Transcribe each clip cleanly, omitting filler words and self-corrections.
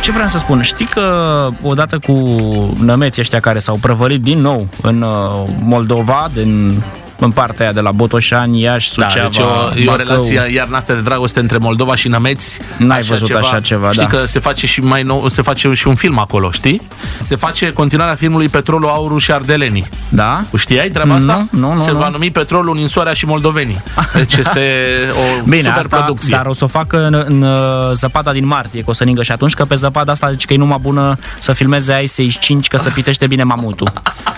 Ce vreau să spun? Știi că odată cu nămeții ăștia care s-au prăvălit din nou în Moldova, în partea aia de la Botoșani, Iași, Suceava, deci e o relație iar de dragoste între Moldova și nămeți. N-ai văzut așa ceva, știi că se face și mai nou, se face și un film acolo, știi? Se face continuarea filmului Petrolul, Aurul și Ardelenii. Da? Știai treaba asta? Nu. Se va numi Petrolul, Ninsoarea și Moldovenii. Deci este o super producție. Dar o să o facă în zăpada din martie, că o să ningă și atunci, că pe zăpada asta zice că e numai bună să filmeze Ice Age 5, că să pitește bine mamutul.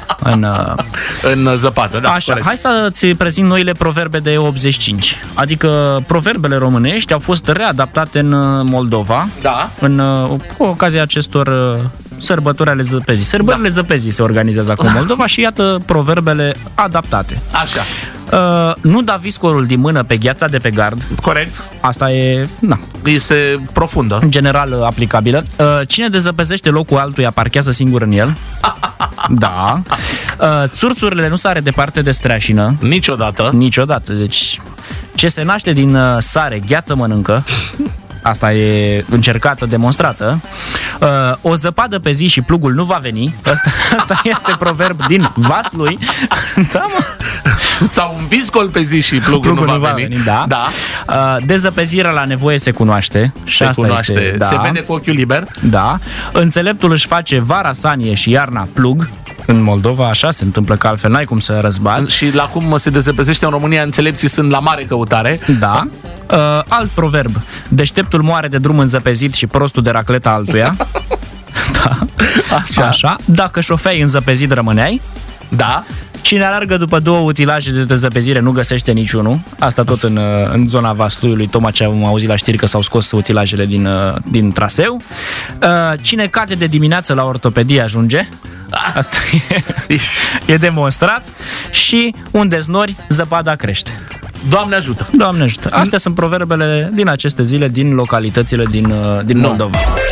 În zăpadă, da. Așa, hai să-ți prezint noile proverbe de 85. Adică proverbele românești au fost readaptate în Moldova. Da. Cu ocazia acestor sărbători ale zăpezii. Sărbările zăpezii se organizează acum în Moldova și iată proverbele adaptate. Așa. Nu da viscorul din mână pe gheața de pe gard. Corect. Asta e, este profundă. În general aplicabilă. Cine dezăpezește locul altuia parchează singur în el. Da. Țurțurile nu sare departe de streașină. Niciodată. Deci ce se naște din sare, gheață mănâncă. Asta e încercată, demonstrată. O zăpadă pe zi și plugul nu va veni. Asta este proverb din Vaslui. Da, mă. Sau un viscol pe zi și plugul nu va veni. Da. Dezăpezirea la nevoie se cunoaște. Se cunoaște. Se vede cu ochiul liber. Da. Înțeleptul își face vara sanie și iarna plug. În Moldova așa se întâmplă, că altfel n-ai cum să răzbați. Și la cum se dezăpezește în România, înțelepții sunt la mare căutare. Da. Alt proverb: deșteptul moare de drum înzăpezit și prostul de racleta altuia. Da. Așa. Dacă șofeai înzăpezit rămâneai. Da. Cine alargă după două utilaje de dezăpezire nu găsește niciunul. Asta tot în zona Vasluiului. Tocmai ce am auzit la știri că s-au scos utilajele din traseu. Cine cade de dimineață la ortopedie ajunge. Asta e demonstrat. Și unde znori, zăpada crește. Doamne ajută! Doamne ajută! Astea sunt proverbele din aceste zile din localitățile din Moldova.